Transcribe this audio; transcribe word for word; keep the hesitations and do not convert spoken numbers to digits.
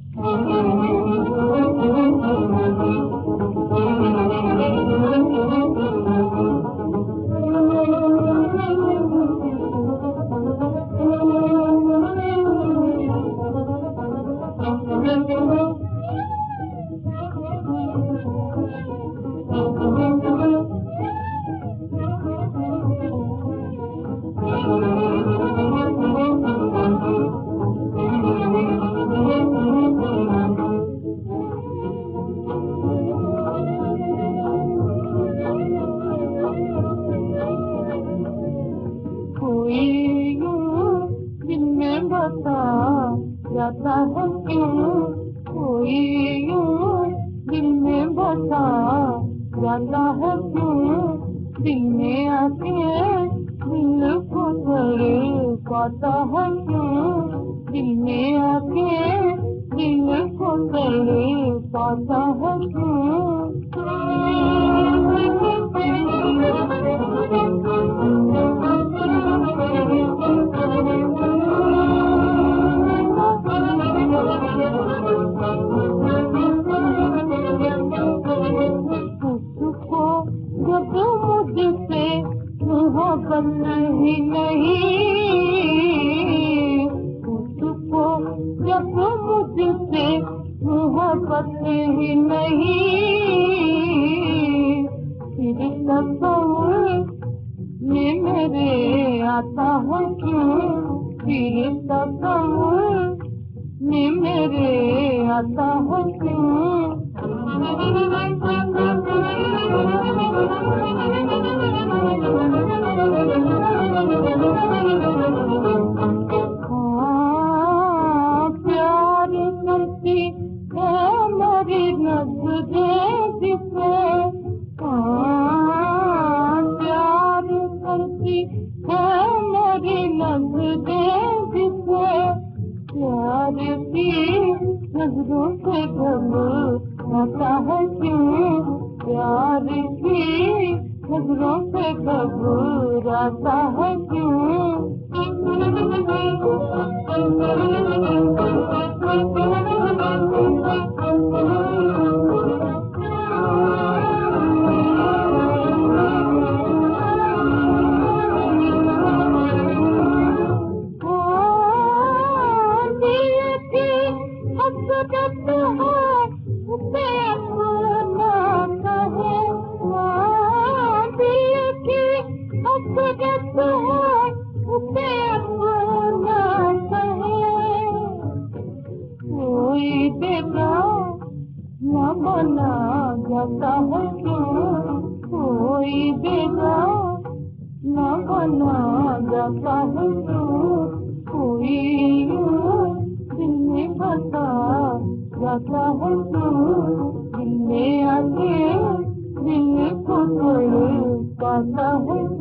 जाता है क्यों कोई यूं दिल में बसा जाता है क्यों दिल में आके दिल को तड़पाता है क्यों दिल में आके दिल को तड़पाता है क्यों मोहब्बत नहीं नहीं उसको जब मुझसे मोहब्बत नहीं नहीं फिर तस्वीर में मेरे आता है क्यों फिर तस्वीर में मेरे आता है क्यों नजरों से घबराता है क्यों प्यार की नजरों से घबराता है क्यों कोई बेटा न बना जाता है क्यों कोई बेटा न बना जाता है क्यों कोई दिल में बसा जाता है क्यों दिल में आके दिल को तड़पाता है